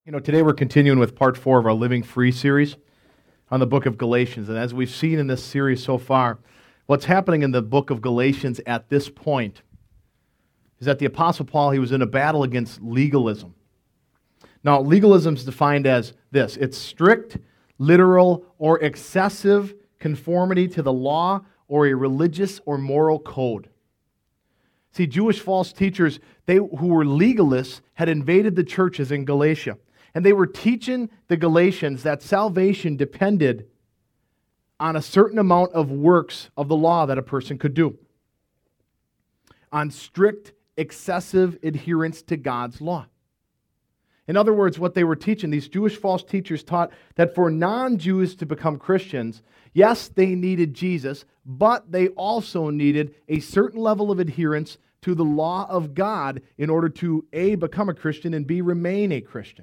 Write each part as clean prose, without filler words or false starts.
Today we're continuing with part 4 of our Living Free series on the book of Galatians. And as we've seen in this series so far, what's happening in the book of Galatians at this point is that the Apostle Paul, he was in a battle against legalism. Now, legalism is defined as this. It's strict, literal, or excessive conformity to the law or a religious or moral code. See, Jewish false teachers, who were legalists, had invaded the churches in Galatia. And they were teaching the Galatians that salvation depended on a certain amount of works of the law that a person could do, on strict, excessive adherence to God's law. In other words, what they were teaching, these Jewish false teachers taught that for non-Jews to become Christians, yes, they needed Jesus, but they also needed a certain level of adherence to the law of God in order to A, become a Christian, and B, remain a Christian.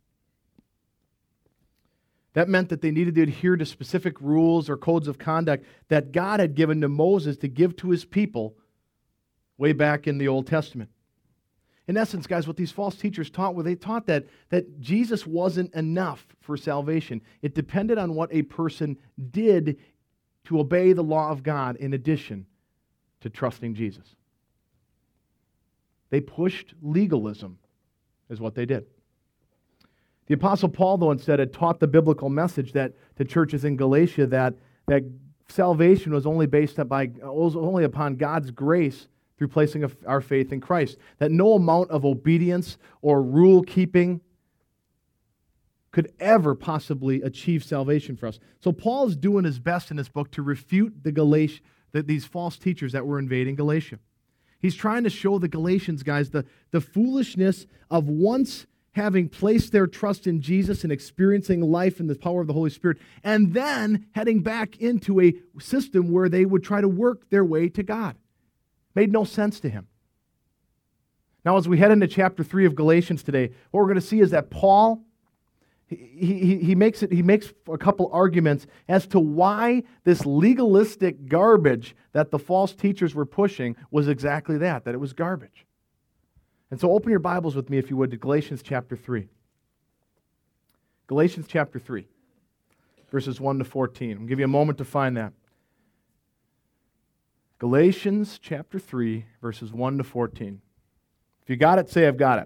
That meant that they needed to adhere to specific rules or codes of conduct that God had given to Moses to give to his people way back in the Old Testament. In essence, guys, what these false teachers taught they taught that Jesus wasn't enough for salvation. It depended on what a person did to obey the law of God in addition to trusting Jesus. They pushed legalism, is what they did. The Apostle Paul, though, instead had taught the biblical message that to churches in Galatia that salvation was only only upon God's grace through placing our faith in Christ. That no amount of obedience or rule keeping could ever possibly achieve salvation for us. So Paul is doing his best in this book to refute these false teachers that were invading Galatia. He's trying to show the Galatians, guys, the foolishness of once having placed their trust in Jesus and experiencing life in the power of the Holy Spirit, and then heading back into a system where they would try to work their way to God. Made no sense to him. Now, as we head into chapter 3 of Galatians today, what we're going to see is that Paul, he makes a couple arguments as to why this legalistic garbage that the false teachers were pushing was exactly that it was garbage. And so open your Bibles with me, if you would, to Galatians chapter 3. Galatians chapter 3, verses 1 to 14. I'll give you a moment to find that. Galatians chapter 3, verses 1 to 14. If you got it, say, I've got it.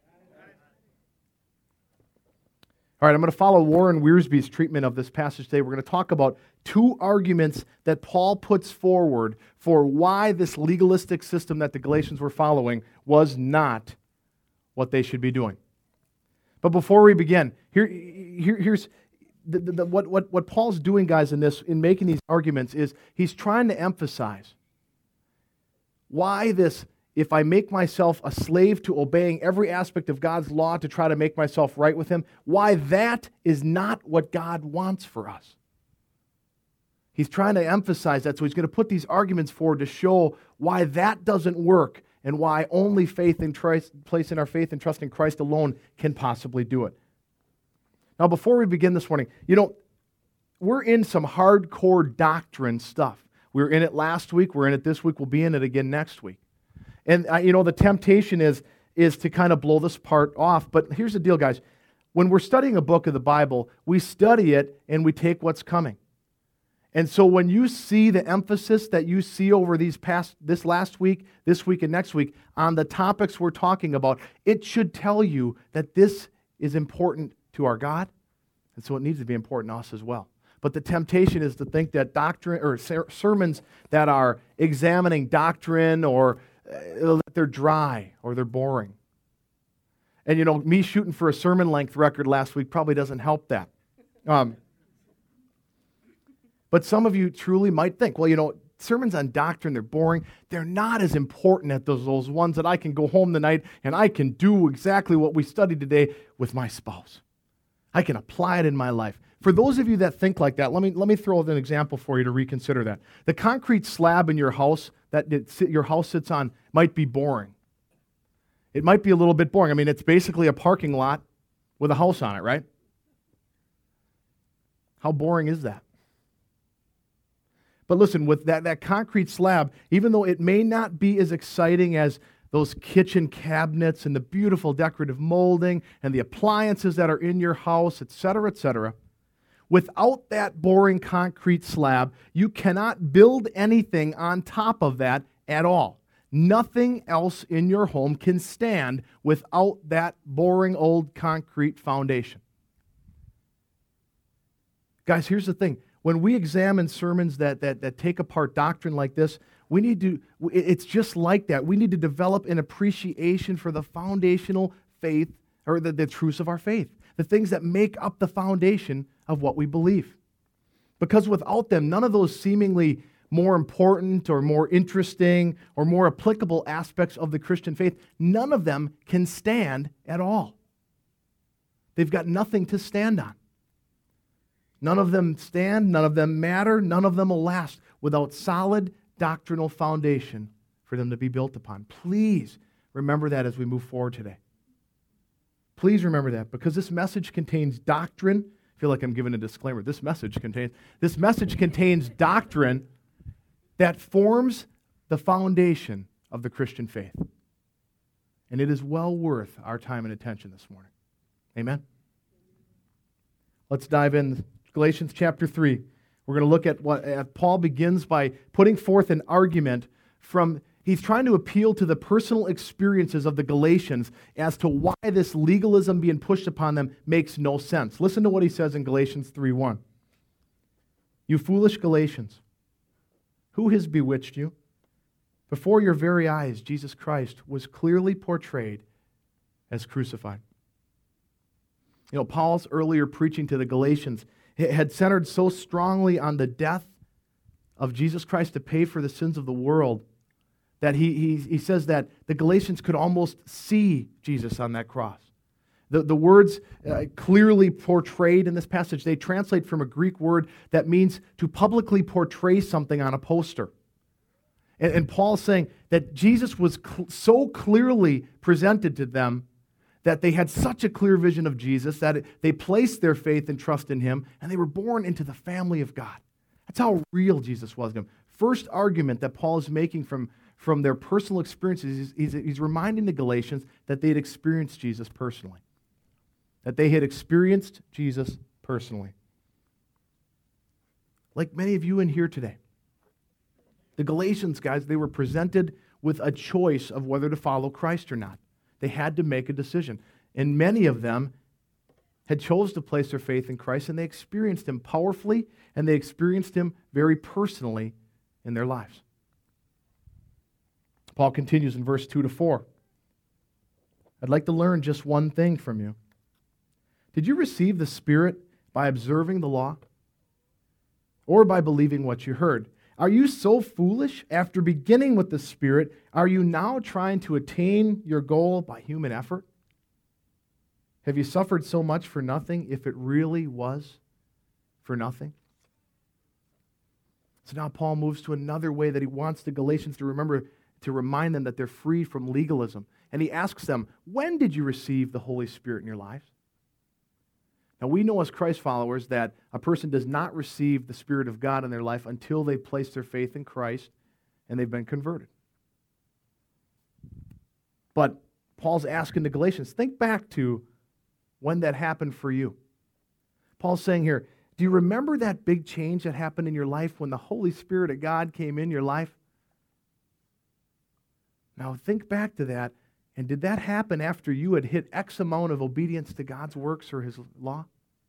All right, I'm going to follow Warren Wiersbe's treatment of this passage today. We're going to talk about two arguments that Paul puts forward for why this legalistic system that the Galatians were following was not what they should be doing. But before we begin, here's what Paul's doing, guys, in making these arguments is he's trying to emphasize why this, if I make myself a slave to obeying every aspect of God's law to try to make myself right with Him, why that is not what God wants for us. He's trying to emphasize that, so he's going to put these arguments forward to show why that doesn't work and why only faith in Christ, placing our faith and trust in Christ alone can possibly do it. Now, before we begin this morning, we're in some hardcore doctrine stuff. We were in it last week, we're in it this week, we'll be in it again next week. And, the temptation is to kind of blow this part off. But here's the deal, guys. When we're studying a book of the Bible, we study it and we take what's coming. And so when you see the emphasis that you see over this last week, this week, and next week on the topics we're talking about, it should tell you that this is important to our God. And so it needs to be important to us as well. But the temptation is to think that doctrine or sermons that are examining doctrine or they're dry or they're boring. And me shooting for a sermon length record last week probably doesn't help that. But some of you truly might think, sermons on doctrine, they're boring. They're not as important as those ones that I can go home tonight and I can do exactly what we studied today with my spouse. I can apply it in my life. For those of you that think like that, let me throw an example for you to reconsider that. The concrete slab in your house that your house sits on might be boring. It might be a little bit boring. I mean, it's basically a parking lot with a house on it, right? How boring is that? But listen, with that concrete slab, even though it may not be as exciting as those kitchen cabinets and the beautiful decorative molding and the appliances that are in your house, etc., etc. Without that boring concrete slab, you cannot build anything on top of that at all. Nothing else in your home can stand without that boring old concrete foundation. Guys, here's the thing. When we examine sermons that take apart doctrine like this, it's just like that. We need to develop an appreciation for the foundational faith, or the truths of our faith, the things that make up the foundation of what we believe. Because without them, none of those seemingly more important or more interesting or more applicable aspects of the Christian faith, none of them can stand at all. They've got nothing to stand on. None of them stand, none of them matter, none of them will last without solid doctrinal foundation for them to be built upon. Please remember that as we move forward today. Please remember that, because this message contains doctrine. I feel like I'm giving a disclaimer. This message contains doctrine that forms the foundation of the Christian faith. And it is well worth our time and attention this morning. Amen? Let's dive in. Galatians chapter 3. We're going to look at what Paul begins by putting forth an argument from, he's trying to appeal to the personal experiences of the Galatians as to why this legalism being pushed upon them makes no sense. Listen to what he says in Galatians 3:1. You foolish Galatians, who has bewitched you? Before your very eyes, Jesus Christ was clearly portrayed as crucified. You know, Paul's earlier preaching to the Galatians had centered so strongly on the death of Jesus Christ to pay for the sins of the world that he says that the Galatians could almost see Jesus on that cross. The words clearly portrayed in this passage, they translate from a Greek word that means to publicly portray something on a poster. And Paul's saying that Jesus was so clearly presented to them that they had such a clear vision of Jesus that they placed their faith and trust in him, and they were born into the family of God. That's how real Jesus was to them. First argument that Paul is making from their personal experiences, he's reminding the Galatians that they had experienced Jesus personally. That they had experienced Jesus personally. Like many of you in here today, the Galatians, guys, they were presented with a choice of whether to follow Christ or not. They had to make a decision. And many of them had chose to place their faith in Christ, and they experienced him powerfully, and they experienced him very personally in their lives. Paul continues in verse 2-4. I'd like to learn just one thing from you. Did you receive the Spirit by observing the law, or by believing what you heard? Are you so foolish? After beginning with the Spirit, are you now trying to attain your goal by human effort? Have you suffered so much for nothing if it really was for nothing? So now Paul moves to another way that he wants the Galatians to remember, to remind them that they're free from legalism. And he asks them, when did you receive the Holy Spirit in your lives? Now, we know as Christ followers that a person does not receive the Spirit of God in their life until they've placed their faith in Christ and they've been converted. But Paul's asking the Galatians, think back to when that happened for you. Paul's saying here, do you remember that big change that happened in your life when the Holy Spirit of God came in your life? Now, think back to that. And did that happen after you had hit X amount of obedience to God's works or his law?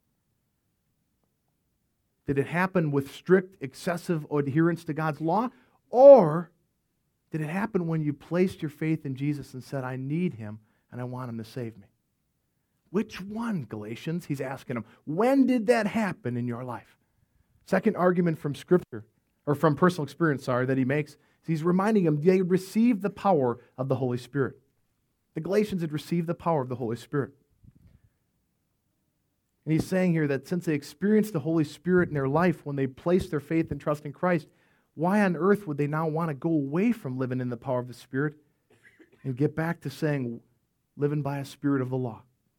Did it happen with strict, excessive adherence to God's law? Or did it happen when you placed your faith in Jesus and said, I need him and I want him to save me? Which one, Galatians? He's asking them. When did that happen in your life? Second argument from Scripture, or from personal experience, that he makes, he's reminding them they received the power of the Holy Spirit. The Galatians had received the power of the Holy Spirit. And he's saying here that since they experienced the Holy Spirit in their life when they placed their faith and trust in Christ, why on earth would they now want to go away from living in the power of the Spirit and get back to saying, living by a spirit of the law?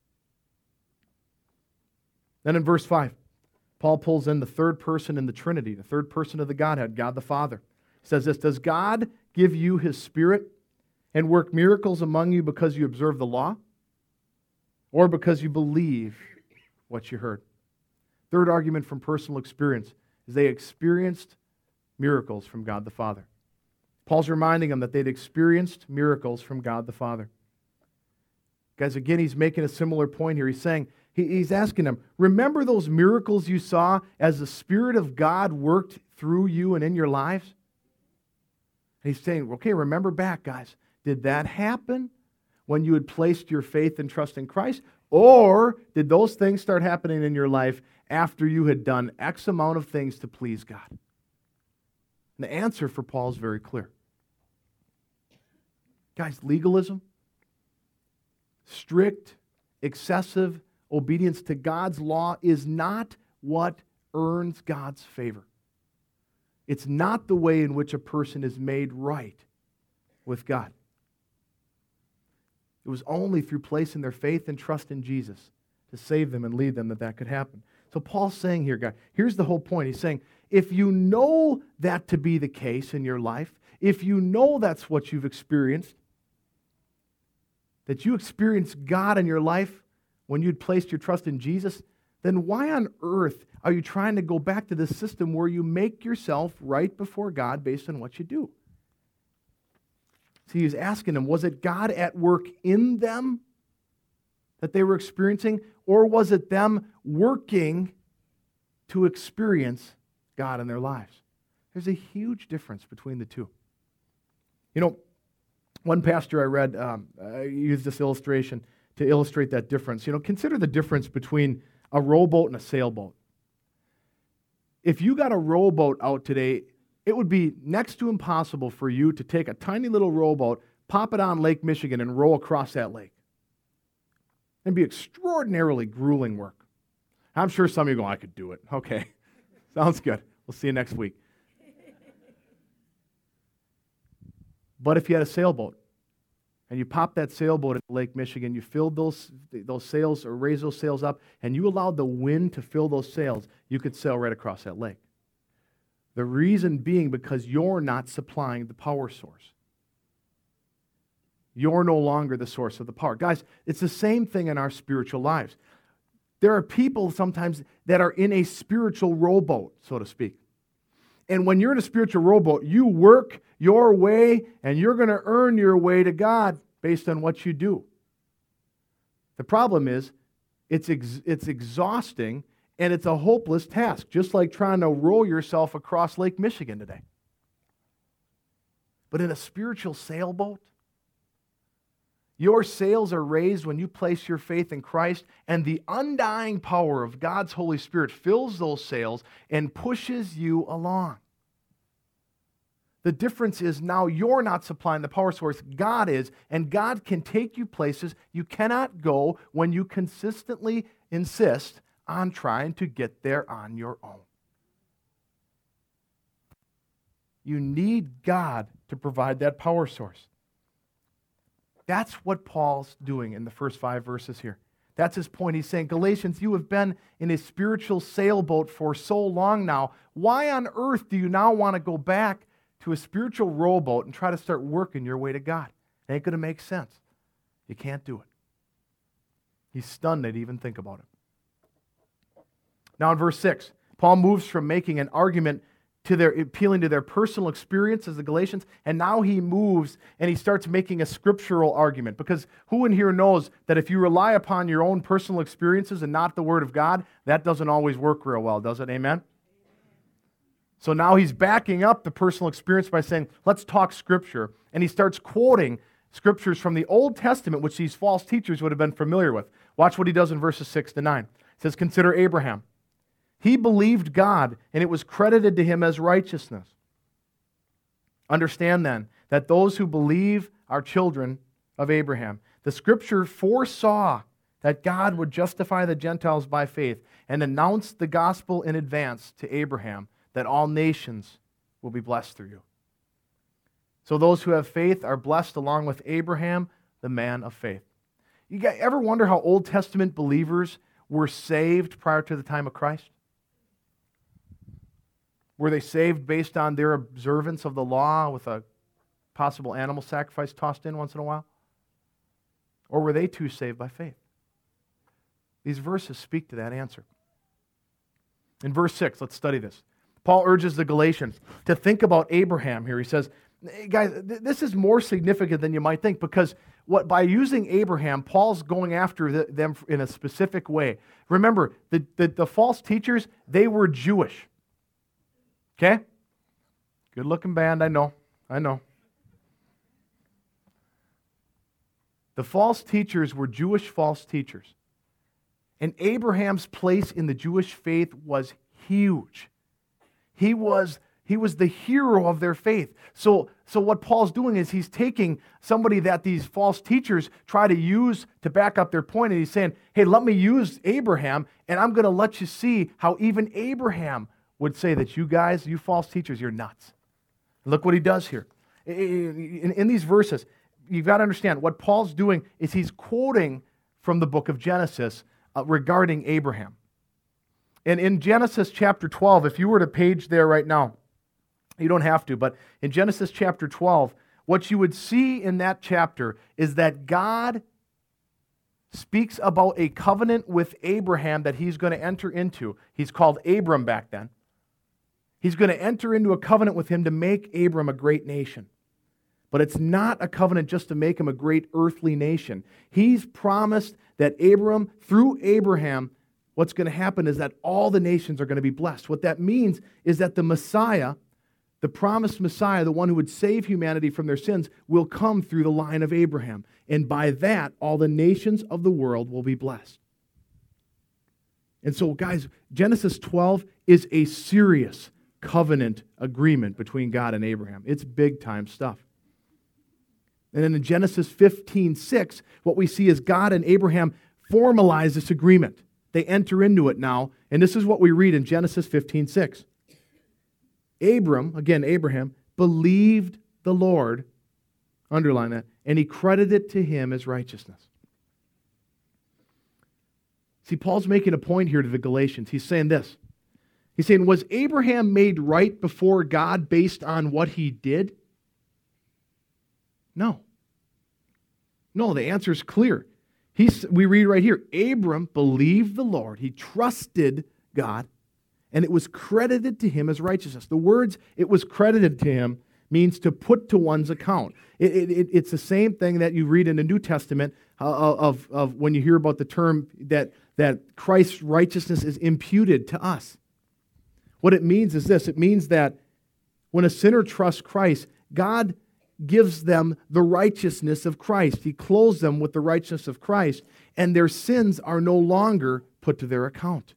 Then in verse 5, Paul pulls in the third person in the Trinity, the third person of the Godhead, God the Father. He says this, does God give you his Spirit? and work miracles among you because you observe the law, or because you believe what you heard? Third argument from personal experience is they experienced miracles from God the Father. Paul's reminding them that they'd experienced miracles from God the Father. Guys, again, he's making a similar point here. He's saying, he's asking them, remember those miracles you saw as the Spirit of God worked through you and in your lives? And he's saying, okay, remember back, guys. Did that happen when you had placed your faith and trust in Christ? Or did those things start happening in your life after you had done X amount of things to please God? And the answer for Paul is very clear. Guys, legalism, strict, excessive obedience to God's law is not what earns God's favor. It's not the way in which a person is made right with God. It was only through placing their faith and trust in Jesus to save them and lead them that could happen. So Paul's saying here, guys, here's the whole point. He's saying, if you know that to be the case in your life, if you know that's what you've experienced, that you experienced God in your life when you'd placed your trust in Jesus, then why on earth are you trying to go back to this system where you make yourself right before God based on what you do? See, he's asking them, was it God at work in them that they were experiencing, or was it them working to experience God in their lives? There's a huge difference between the two. You know, one pastor I read used this illustration to illustrate that difference. You know, consider the difference between a rowboat and a sailboat. If you got a rowboat out today, it would be next to impossible for you to take a tiny little rowboat, pop it on Lake Michigan, and row across that lake. It'd be extraordinarily grueling work. I'm sure some of you go, I could do it. Okay, sounds good. We'll see you next week. But if you had a sailboat, and you popped that sailboat at Lake Michigan, you filled those sails or raised those sails up, and you allowed the wind to fill those sails, you could sail right across that lake. The reason being because you're not supplying the power source. You're no longer the source of the power. Guys, it's the same thing in our spiritual lives. There are people sometimes that are in a spiritual rowboat, so to speak. And when you're in a spiritual rowboat, you work your way and you're going to earn your way to God based on what you do. The problem is, it's exhausting and it's a hopeless task, just like trying to row yourself across Lake Michigan today. But in a spiritual sailboat, your sails are raised when you place your faith in Christ, and the undying power of God's Holy Spirit fills those sails and pushes you along. The difference is now you're not supplying the power source, God is, and God can take you places you cannot go when you consistently insist on trying to get there on your own. You need God to provide that power source. That's what Paul's doing in the first 5 verses here. That's his point. He's saying, Galatians, you have been in a spiritual sailboat for so long now. Why on earth do you now want to go back to a spiritual rowboat and try to start working your way to God? It ain't going to make sense. You can't do it. He's stunned they'd even think about it. Now in verse 6, Paul moves from making an argument to appealing to their personal experience as the Galatians, and now he moves and he starts making a scriptural argument. Because who in here knows that if you rely upon your own personal experiences and not the Word of God, that doesn't always work real well, does it? Amen? So now he's backing up the personal experience by saying, let's talk Scripture. And he starts quoting Scriptures from the Old Testament, which these false teachers would have been familiar with. Watch what he does in verses 6 to 9. It says, consider Abraham. He believed God, and it was credited to him as righteousness. Understand then that those who believe are children of Abraham. The Scripture foresaw that God would justify the Gentiles by faith and announced the gospel in advance to Abraham that all nations will be blessed through you. So those who have faith are blessed along with Abraham, the man of faith. You guys ever wonder how Old Testament believers were saved prior to the time of Christ? Were they saved based on their observance of the law with a possible animal sacrifice tossed in once in a while? Or were they too saved by faith? These verses speak to that answer. In verse 6, let's study this. Paul urges the Galatians to think about Abraham here. He says, guys, this is more significant than you might think, because by using Abraham, Paul's going after them in a specific way. Remember, the false teachers, they were Jewish. Okay? Good-looking band, I know. The false teachers were Jewish false teachers. And Abraham's place in the Jewish faith was huge. He was the hero of their faith. So what Paul's doing is he's taking somebody that these false teachers try to use to back up their point, and he's saying, hey, let me use Abraham, and I'm going to let you see how even Abraham would say that you guys, you false teachers, you're nuts. Look what he does here. In these verses, you've got to understand, what Paul's doing is he's quoting from the book of Genesis regarding Abraham. And in Genesis chapter 12, if you were to page there right now, you don't have to, but in Genesis chapter 12, what you would see in that chapter is that God speaks about a covenant with Abraham that he's going to enter into. He's called Abram back then. He's going to enter into a covenant with him to make Abram a great nation. But it's not a covenant just to make him a great earthly nation. He's promised that Abram, through Abraham, what's going to happen is that all the nations are going to be blessed. What that means is that the Messiah, the promised Messiah, the one who would save humanity from their sins, will come through the line of Abraham. And by that, all the nations of the world will be blessed. And so, guys, Genesis 12 is a serious covenant agreement between God and Abraham. It's big-time stuff. And then in Genesis 15:6, what we see is God and Abraham formalize this agreement. They enter into it now, and this is what we read in Genesis 15:6. Abraham, believed the Lord, underline that, and he credited it to him as righteousness. See, Paul's making a point here to the Galatians. He's saying this. He's saying, was Abraham made right before God based on what he did? No. No, the answer is clear. We read right here, Abram believed the Lord. He trusted God, and it was credited to him as righteousness. The words, it was credited to him, means to put to one's account. It's the same thing that you read in the New Testament of when you hear about the term that Christ's righteousness is imputed to us. What it means is this. It means that when a sinner trusts Christ, God gives them the righteousness of Christ. He clothes them with the righteousness of Christ, and their sins are no longer put to their account.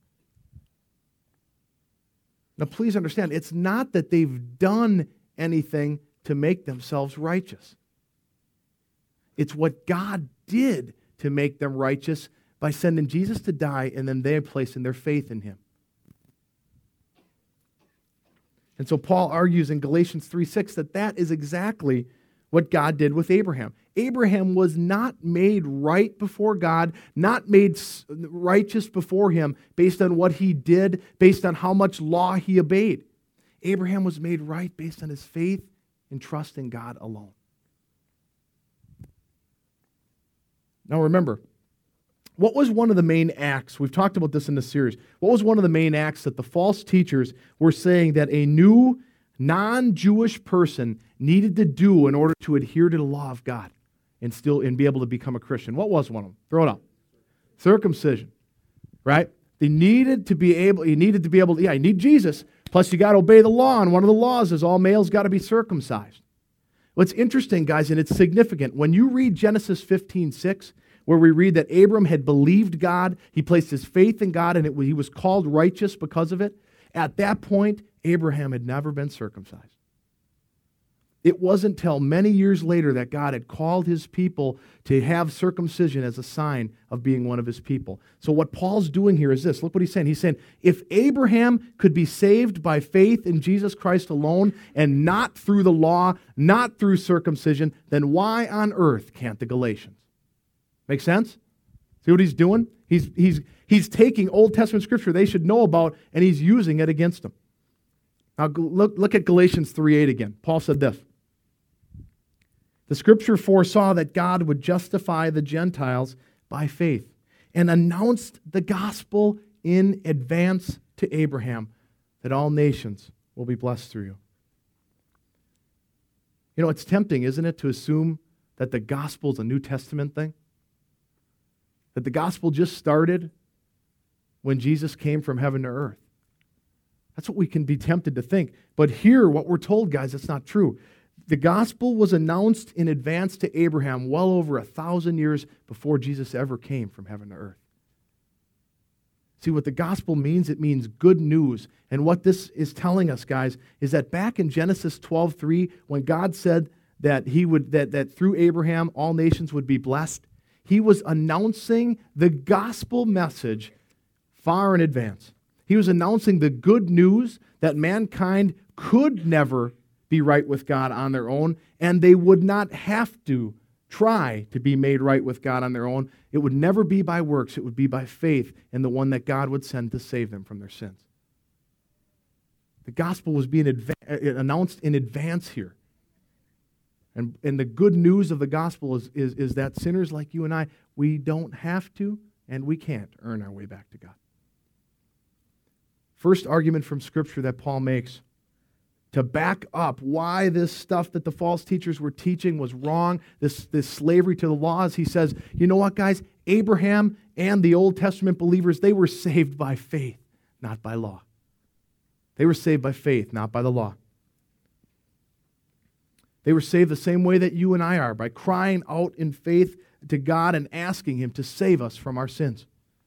Now, please understand, it's not that they've done anything to make themselves righteous. It's what God did to make them righteous by sending Jesus to die, and then they placing their faith in him. And so Paul argues in Galatians 3:6 that is exactly what God did with Abraham. Abraham was not made right before God, not made righteous before him based on what he did, based on how much law he obeyed. Abraham was made right based on his faith and trust in God alone. Now remember, what was one of the main acts? We've talked about this in this series. What was one of the main acts that the false teachers were saying that a new non-Jewish person needed to do in order to adhere to the law of God and be able to become a Christian? What was one of them? Throw it out. Circumcision. Right? You need Jesus. Plus you got to obey the law, and one of the laws is all males got to be circumcised. What's interesting, guys, and it's significant, when you read Genesis 15:6, where we read that Abram had believed God, he placed his faith in God, and he was called righteous because of it. At that point, Abraham had never been circumcised. It wasn't until many years later that God had called his people to have circumcision as a sign of being one of his people. So what Paul's doing here is this. Look what he's saying. He's saying, if Abraham could be saved by faith in Jesus Christ alone and not through the law, not through circumcision, then why on earth can't the Galatians? Make sense? See what he's doing? He's taking Old Testament scripture they should know about, and he's using it against them. Now look at Galatians 3:8 again. Paul said this. The Scripture foresaw that God would justify the Gentiles by faith and announced the gospel in advance to Abraham that all nations will be blessed through you. You know, it's tempting, isn't it, to assume that the gospel is a New Testament thing? That the gospel just started when Jesus came from heaven to earth. That's what we can be tempted to think. But here, what we're told, guys, that's not true. The gospel was announced in advance to Abraham well over 1,000 years before Jesus ever came from heaven to earth. See, what the gospel means, it means good news. And what this is telling us, guys, is that back in Genesis 12:3, when God said that that through Abraham all nations would be blessed, he was announcing the gospel message far in advance. He was announcing the good news that mankind could never be right with God on their own, and they would not have to try to be made right with God on their own. It would never be by works. It would be by faith in the one that God would send to save them from their sins. The gospel was being announced in advance here. And the good news of the gospel is that sinners like you and I, we don't have to and we can't earn our way back to God. First argument from Scripture that Paul makes to back up why this stuff that the false teachers were teaching was wrong, this slavery to the laws, he says, you know what, guys? Abraham and the Old Testament believers, they were saved by faith, not by law. They were saved by faith, not by the law. They were saved the same way that you and I are, by crying out in faith to God and asking Him to save us from our sins.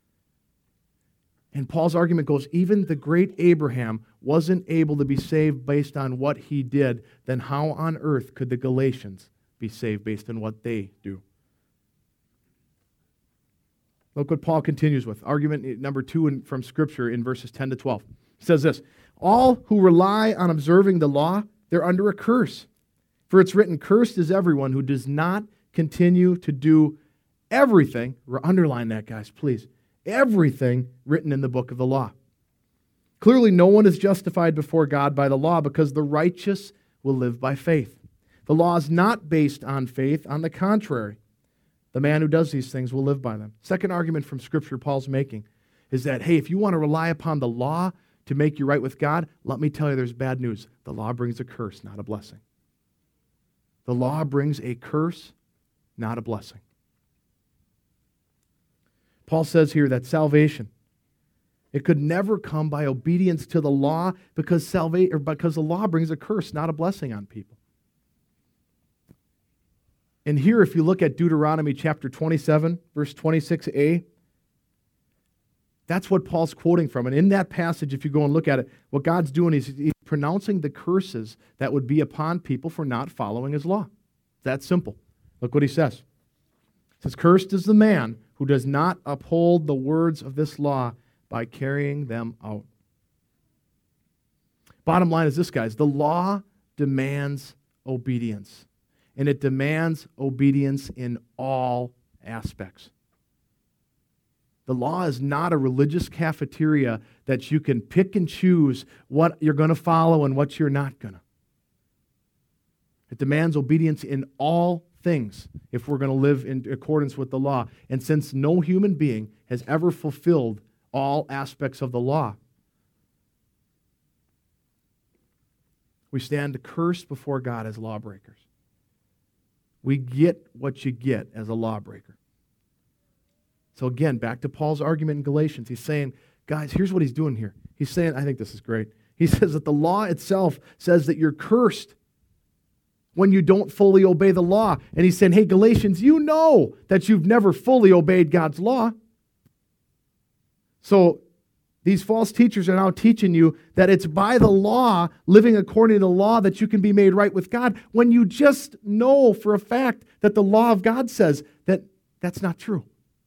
And Paul's argument goes, even the great Abraham wasn't able to be saved based on what he did, then how on earth could the Galatians be saved based on what they do? Look what Paul continues with. Argument number 2 from Scripture in verses 10 to 12. He says this, all who rely on observing the law, they're under a curse. For it's written, cursed is everyone who does not continue to do everything. Underline that, guys, please. Everything written in the book of the law. Clearly, no one is justified before God by the law because the righteous will live by faith. The law is not based on faith. On the contrary, the man who does these things will live by them. Second argument from Scripture Paul's making is that, hey, if you want to rely upon the law to make you right with God, let me tell you there's bad news. The law brings a curse, not a blessing. The law brings a curse, not a blessing. Paul says here that salvation, it could never come by obedience to the law because the law brings a curse, not a blessing on people. And here, if you look at Deuteronomy chapter 27, verse 26a, that's what Paul's quoting from. And in that passage, if you go and look at it, what God's doing is He's pronouncing the curses that would be upon people for not following His law. It's that simple. Look what he says. It says, cursed is the man who does not uphold the words of this law by carrying them out. Bottom line is this, guys. The law demands obedience. And it demands obedience in all aspects. The law is not a religious cafeteria that you can pick and choose what you're going to follow and what you're not going to. It demands obedience in all things if we're going to live in accordance with the law. And since no human being has ever fulfilled all aspects of the law, we stand cursed before God as lawbreakers. We get what you get as a lawbreaker. So again, back to Paul's argument in Galatians. He's saying, guys, here's what he's doing here. He's saying, I think this is great. He says that the law itself says that you're cursed when you don't fully obey the law. And he's saying, hey, Galatians, you know that you've never fully obeyed God's law. So these false teachers are now teaching you that it's by the law, living according to the law, that you can be made right with God, when you just know for a fact that the law of God says that that's not true.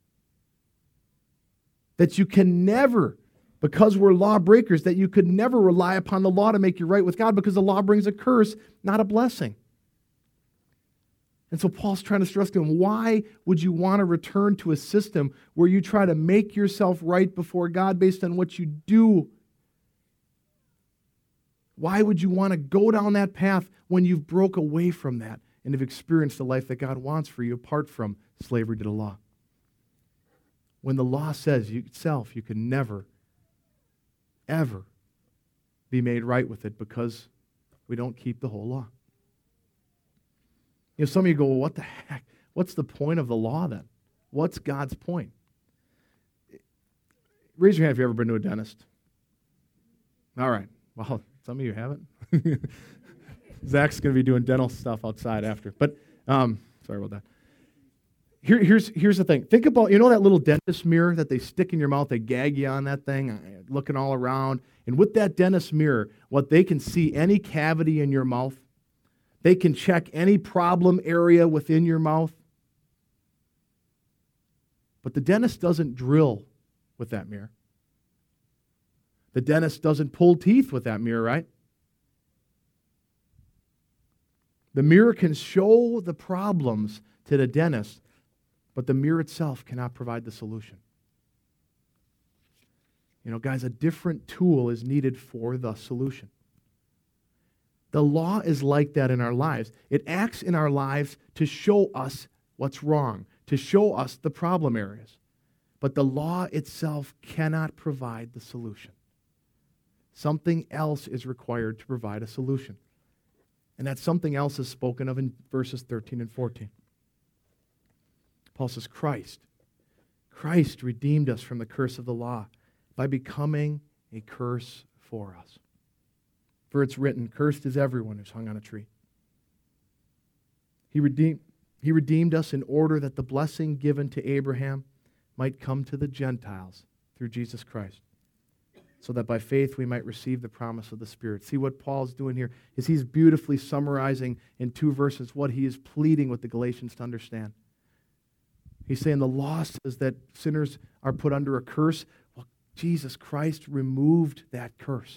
That you can never, because we're lawbreakers, that you could never rely upon the law to make you right with God, because the law brings a curse, not a blessing. And so Paul's trying to stress to him, why would you want to return to a system where you try to make yourself right before God based on what you do? Why would you want to go down that path when you've broke away from that and have experienced the life that God wants for you apart from slavery to the law. When the law says itself, you can never, ever be made right with it because we don't keep the whole law. Some of you go, well, what the heck? What's the point of the law then? What's God's point? Raise your hand if you've ever been to a dentist. All right. Well, some of you haven't. Zach's going to be doing dental stuff outside after. But sorry about that. Here's the thing. Think about, that little dentist mirror that they stick in your mouth? They gag you on that thing, looking all around. And with that dentist mirror, what they can see any cavity in your mouth. They can check any problem area within your mouth. But the dentist doesn't drill with that mirror. The dentist doesn't pull teeth with that mirror, right? The mirror can show the problems to the dentist, but the mirror itself cannot provide the solution. Guys, a different tool is needed for the solution. The law is like that in our lives. It acts in our lives to show us what's wrong, to show us the problem areas. But the law itself cannot provide the solution. Something else is required to provide a solution. And that something else is spoken of in verses 13 and 14. Paul says, Christ redeemed us from the curse of the law by becoming a curse for us. For it's written, cursed is everyone who's hung on a tree. He redeemed us in order that the blessing given to Abraham might come to the Gentiles through Jesus Christ, so that by faith we might receive the promise of the Spirit. See, what Paul's doing here is he's beautifully summarizing in 2 verses what he is pleading with the Galatians to understand. He's saying the law says that sinners are put under a curse. Well, Jesus Christ removed that curse.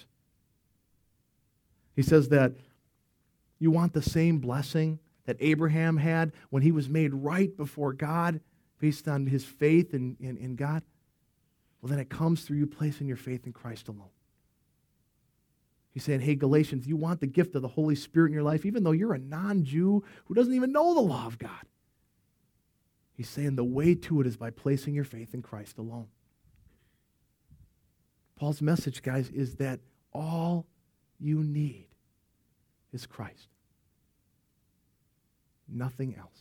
He says that you want the same blessing that Abraham had when he was made right before God based on his faith in God. Well, then it comes through you placing your faith in Christ alone. He's saying, hey, Galatians, you want the gift of the Holy Spirit in your life, even though you're a non-Jew who doesn't even know the law of God. He's saying the way to it is by placing your faith in Christ alone. Paul's message, guys, is that all you need is Christ. Nothing else.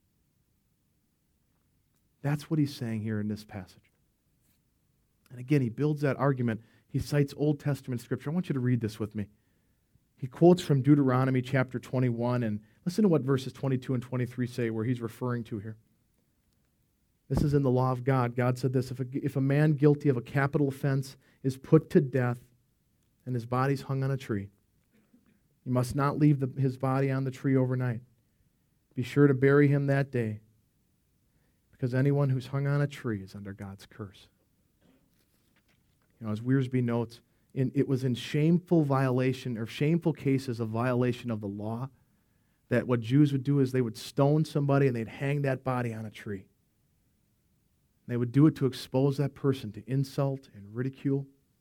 That's what he's saying here in this passage. And again, he builds that argument. He cites Old Testament scripture. I want you to read this with me. He quotes from Deuteronomy chapter 21, and listen to what verses 22 and 23 say, where he's referring to here. This is in the law of God. God said this, if a man guilty of a capital offense is put to death and his body's hung on a tree, you must not leave his body on the tree overnight. Be sure to bury him that day, because anyone who's hung on a tree is under God's curse. As Wiersbe notes, it was in shameful violation or shameful cases of violation of the law that what Jews would do is they would stone somebody and they'd hang that body on a tree. They would do it to expose that person to insult and ridicule.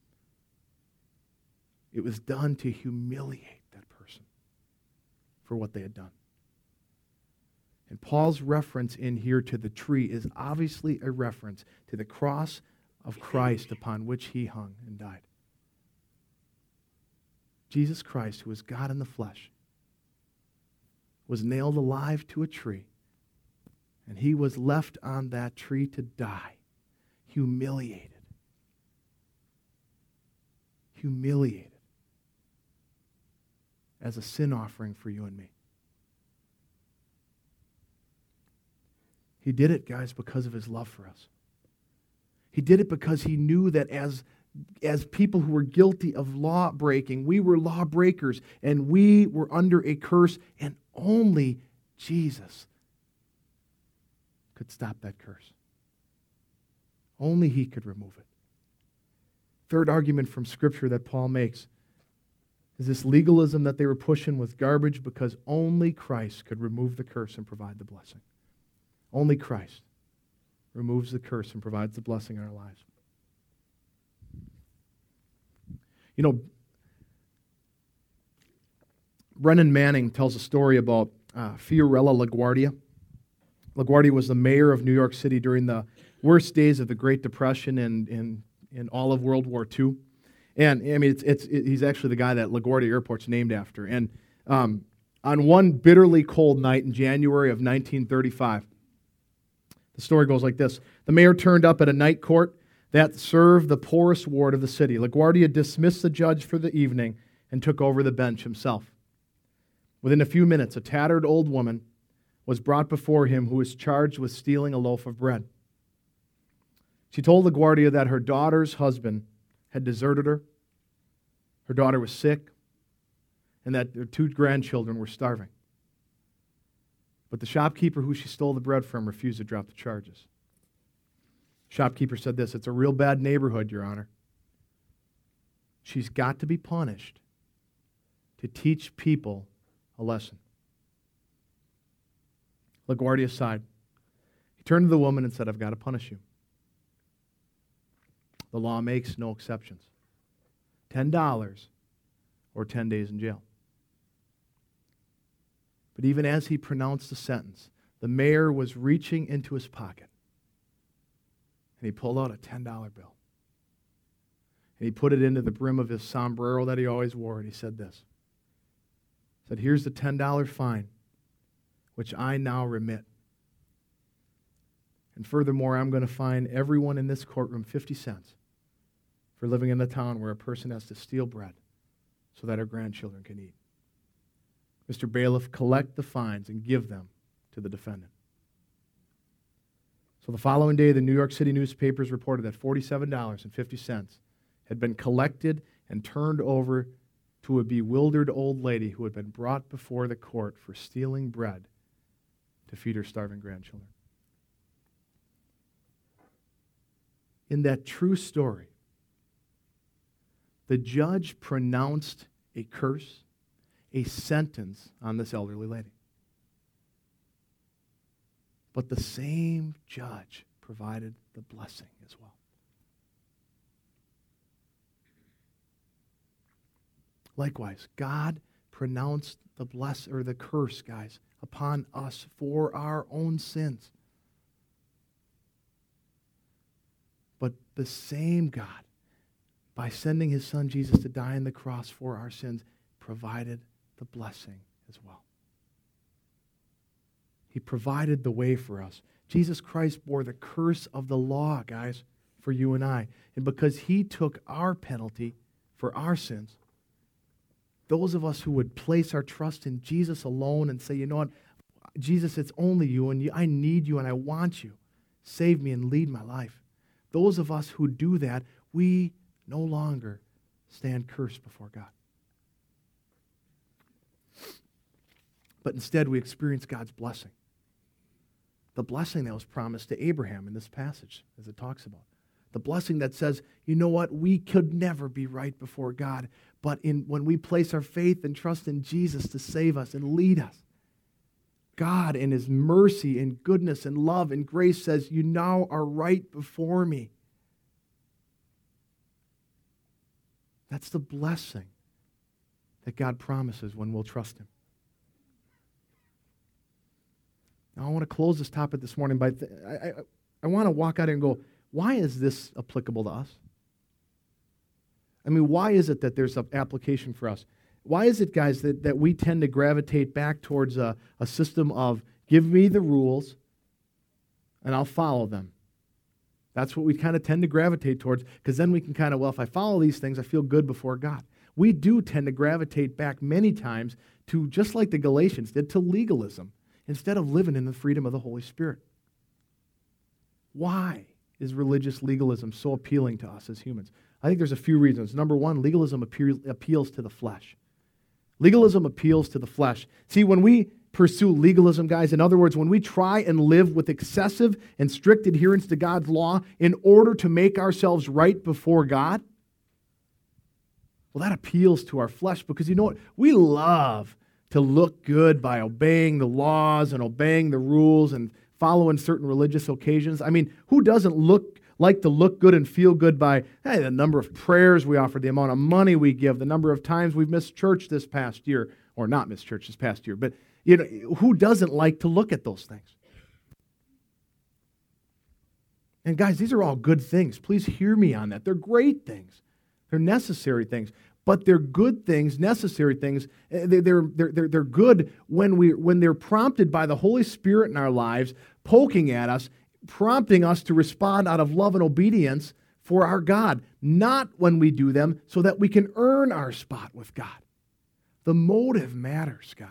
It was done to humiliate that person for what they had done. And Paul's reference in here to the tree is obviously a reference to the cross of Christ upon which he hung and died. Jesus Christ, who is God in the flesh, was nailed alive to a tree, and he was left on that tree to die, humiliated. Humiliated as a sin offering for you and me. He did it, guys, because of his love for us. He did it because he knew that as people who were guilty of law breaking, we were law breakers, and we were under a curse, and only Jesus could stop that curse. Only he could remove it. Third argument from Scripture that Paul makes is this legalism that they were pushing was garbage because only Christ could remove the curse and provide the blessing. Only Christ removes the curse and provides the blessing in our lives. Brennan Manning tells a story about Fiorella LaGuardia. LaGuardia was the mayor of New York City during the worst days of the Great Depression and in all of World War II. And I mean, he's actually the guy that LaGuardia Airport's named after. And on one bitterly cold night in January of 1935, the story goes like this. The mayor turned up at a night court that served the poorest ward of the city. LaGuardia dismissed the judge for the evening and took over the bench himself. Within a few minutes, a tattered old woman was brought before him who was charged with stealing a loaf of bread. She told LaGuardia that her daughter's husband had deserted her, her daughter was sick, and that their 2 grandchildren were starving. But the shopkeeper who she stole the bread from refused to drop the charges. Shopkeeper said this, "It's a real bad neighborhood, Your Honor. She's got to be punished to teach people a lesson." LaGuardia sighed. He turned to the woman and said, "I've got to punish you. The law makes no exceptions. $10 or 10 days in jail." But even as he pronounced the sentence, the mayor was reaching into his pocket, and he pulled out a $10 bill. And he put it into the brim of his sombrero that he always wore, and he said this. He said, "Here's the $10 fine, which I now remit. And furthermore, I'm going to fine everyone in this courtroom 50 cents for living in a town where a person has to steal bread so that her grandchildren can eat. Mr. Bailiff, collect the fines and give them to the defendant." So the following day, the New York City newspapers reported that $47.50 had been collected and turned over to a bewildered old lady who had been brought before the court for stealing bread to feed her starving grandchildren. In that true story, the judge pronounced a curse, a sentence on this elderly lady. But the same judge provided the blessing as well. Likewise, God pronounced the curse, guys, upon us for our own sins. But the same God, by sending his son Jesus to die on the cross for our sins, provided the blessing as well. He provided the way for us. Jesus Christ bore the curse of the law, guys, for you and I. And because he took our penalty for our sins, those of us who would place our trust in Jesus alone and say, you know what, Jesus, it's only you, and I need you, and I want you. Save me and lead my life. Those of us who do that, we no longer stand cursed before God. But instead, we experience God's blessing. The blessing that was promised to Abraham in this passage, as it talks about. The blessing that says, you know what, we could never be right before God, but when we place our faith and trust in Jesus to save us and lead us, God in his mercy and goodness and love and grace says, you now are right before me. That's the blessing that God promises when we'll trust him. Now, I want to close this topic this morning by, I want to walk out and go, why is this applicable to us? I mean, why is it that there's an application for us? Why is it, guys, that we tend to gravitate back towards a system of give me the rules and I'll follow them? That's what we kind of tend to gravitate towards, because then we can kind of, well, if I follow these things, I feel good before God. We do tend to gravitate back many times to, just like the Galatians did, to legalism, instead of living in the freedom of the Holy Spirit. Why is religious legalism so appealing to us as humans? I think there's a few reasons. Number one, legalism appeals to the flesh. Legalism appeals to the flesh. See, when we pursue legalism, guys, in other words, when we try and live with excessive and strict adherence to God's law in order to make ourselves right before God, well, that appeals to our flesh, because you know what? We love to look good by obeying the laws and obeying the rules and following certain religious occasions. I mean, who doesn't like to look good and feel good by, hey, the number of prayers we offer, the amount of money we give, the number of times we've missed church this past year, or not missed church this past year, but Who doesn't like to look at those things? And guys, these are all good things. Please hear me on that. They're great things. They're necessary things. But they're good things, necessary things. They're good when they're prompted by the Holy Spirit in our lives, poking at us, prompting us to respond out of love and obedience for our God, not when we do them so that we can earn our spot with God. The motive matters, guys.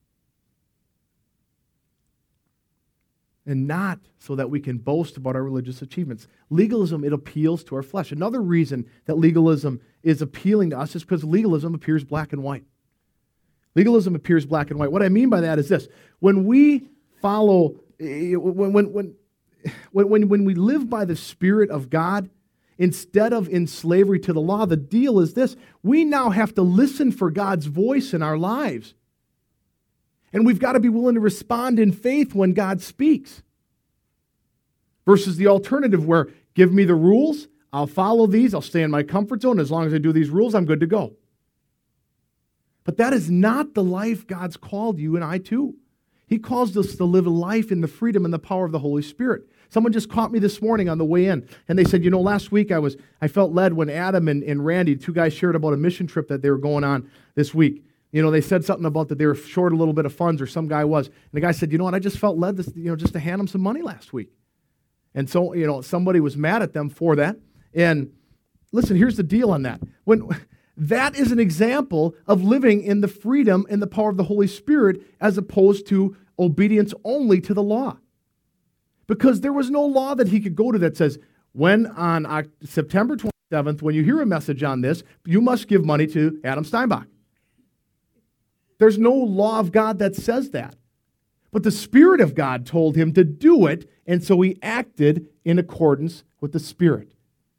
And not so that we can boast about our religious achievements. Legalism, it appeals to our flesh. Another reason that legalism is appealing to us is because legalism appears black and white. Legalism appears black and white. What I mean by that is this. When we follow, when we live by the Spirit of God, instead of in slavery to the law, the deal is this. We now have to listen for God's voice in our lives. And we've got to be willing to respond in faith when God speaks. Versus the alternative where, give me the rules, I'll follow these, I'll stay in my comfort zone. As long as I do these rules, I'm good to go. But that is not the life God's called you and I to. He calls us to live a life in the freedom and the power of the Holy Spirit. Someone just caught me this morning on the way in, and they said, last week I felt led when Adam and Randy, two guys, shared about a mission trip that they were going on this week. They said something about that they were short a little bit of funds, or some guy was. And the guy said, I just felt led just to hand them some money last week. And so, somebody was mad at them for that. And listen, here's the deal on that. That is an example of living in the freedom and the power of the Holy Spirit as opposed to obedience only to the law. Because there was no law that he could go to that says, when on September 27th, when you hear a message on this, you must give money to Adam Steinbach. There's no law of God that says that. But the Spirit of God told him to do it, and so he acted in accordance with the Spirit.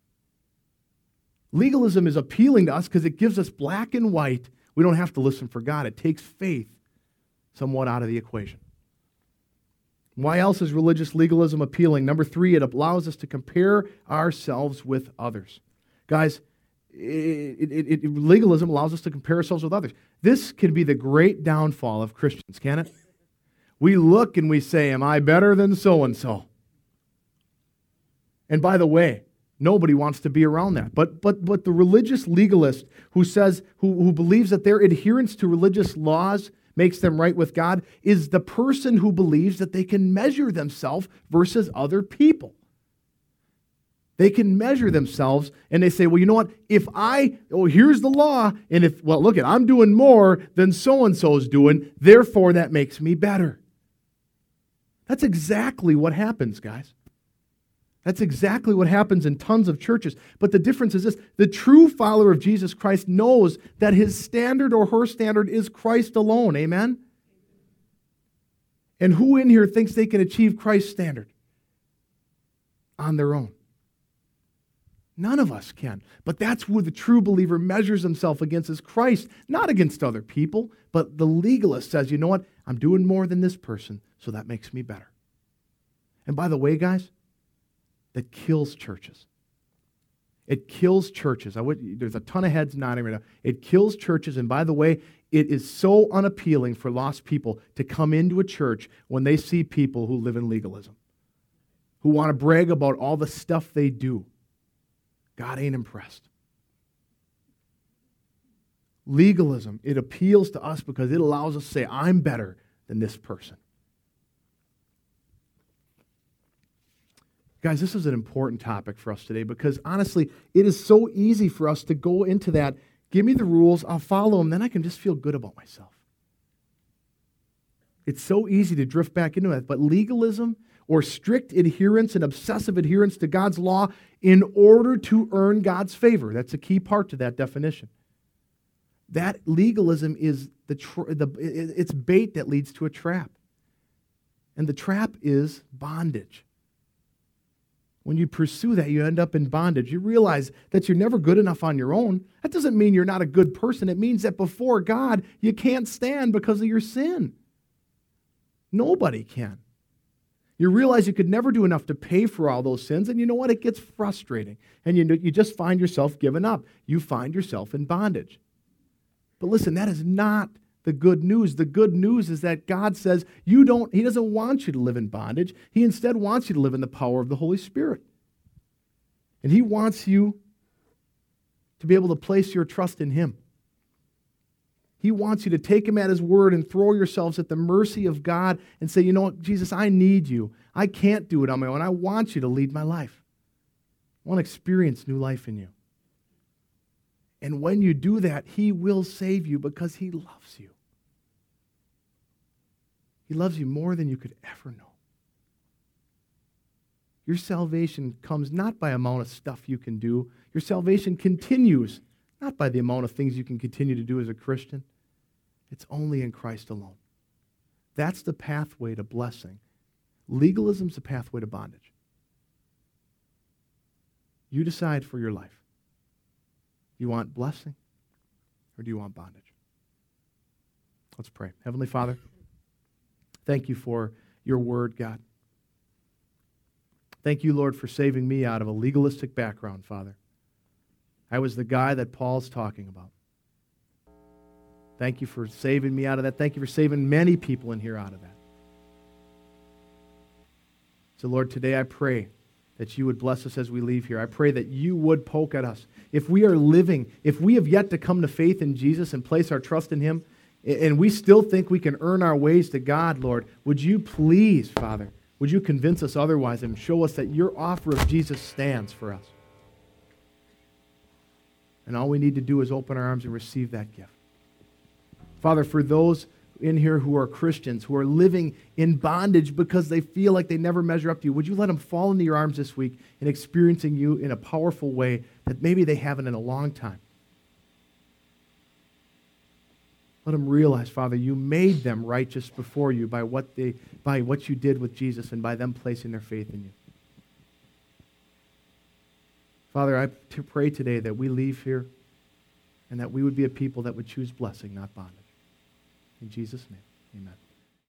Legalism is appealing to us because it gives us black and white. We don't have to listen for God. It takes faith somewhat out of the equation. Why else is religious legalism appealing? Number 3, it allows us to compare ourselves with others. Guys, legalism allows us to compare ourselves with others. This can be the great downfall of Christians, can it? We look and we say, am I better than so-and-so? And by the way, nobody wants to be around that. But the religious legalist who believes that their adherence to religious laws makes them right with God is the person who believes that they can measure themselves versus other people. They can measure themselves, and they say, well, you know what? Here's the law, and I'm doing more than so-and-so's doing, therefore that makes me better. That's exactly what happens, guys. That's exactly what happens in tons of churches. But the difference is this. The true follower of Jesus Christ knows that his standard or her standard is Christ alone. Amen? And who in here thinks they can achieve Christ's standard on their own? None of us can. But that's who the true believer measures himself against is Christ, not against other people. But the legalist says, you know what? I'm doing more than this person, so that makes me better. And by the way, guys, that kills churches. It kills churches. There's a ton of heads nodding right now. It kills churches, and by the way, it is so unappealing for lost people to come into a church when they see people who live in legalism, who want to brag about all the stuff they do. God ain't impressed. Legalism, it appeals to us because it allows us to say, I'm better than this person. Guys, this is an important topic for us today because honestly, it is so easy for us to go into that, give me the rules, I'll follow them, then I can just feel good about myself. It's so easy to drift back into that, but legalism or strict adherence and obsessive adherence to God's law in order to earn God's favor. That's a key part to that definition. That legalism is it's bait that leads to a trap. And the trap is bondage. When you pursue that, you end up in bondage. You realize that you're never good enough on your own. That doesn't mean you're not a good person. It means that before God, you can't stand because of your sin. Nobody can. You realize you could never do enough to pay for all those sins, and you know what? It gets frustrating. And you just find yourself giving up. You find yourself in bondage. But listen, that is not the good news. The good news is that God says He doesn't want you to live in bondage. He instead wants you to live in the power of the Holy Spirit. And He wants you to be able to place your trust in Him. He wants you to take Him at His word and throw yourselves at the mercy of God and say, you know what, Jesus, I need you. I can't do it on my own. I want you to lead my life. I want to experience new life in you. And when you do that, He will save you because He loves you. He loves you more than you could ever know. Your salvation comes not by amount of stuff you can do. Your salvation continues not by the amount of things you can continue to do as a Christian. It's only in Christ alone. That's the pathway to blessing. Legalism's the pathway to bondage. You decide for your life. Do you want blessing or do you want bondage? Let's pray. Heavenly Father, thank you for your word, God. Thank you, Lord, for saving me out of a legalistic background, Father. I was the guy that Paul's talking about. Thank you for saving me out of that. Thank you for saving many people in here out of that. So, Lord, today I pray that you would bless us as we leave here. I pray that you would poke at us. If we are living, if we have yet to come to faith in Jesus and place our trust in Him, and we still think we can earn our ways to God, Lord, would you please, Father, would you convince us otherwise and show us that your offer of Jesus stands for us? And all we need to do is open our arms and receive that gift. Father, for those in here who are Christians, who are living in bondage because they feel like they never measure up to you, would you let them fall into your arms this week and experiencing you in a powerful way that maybe they haven't in a long time? Let them realize, Father, you made them righteous before you by what you did with Jesus and by them placing their faith in you. Father, I pray today that we leave here and that we would be a people that would choose blessing, not bondage. In Jesus' name, amen.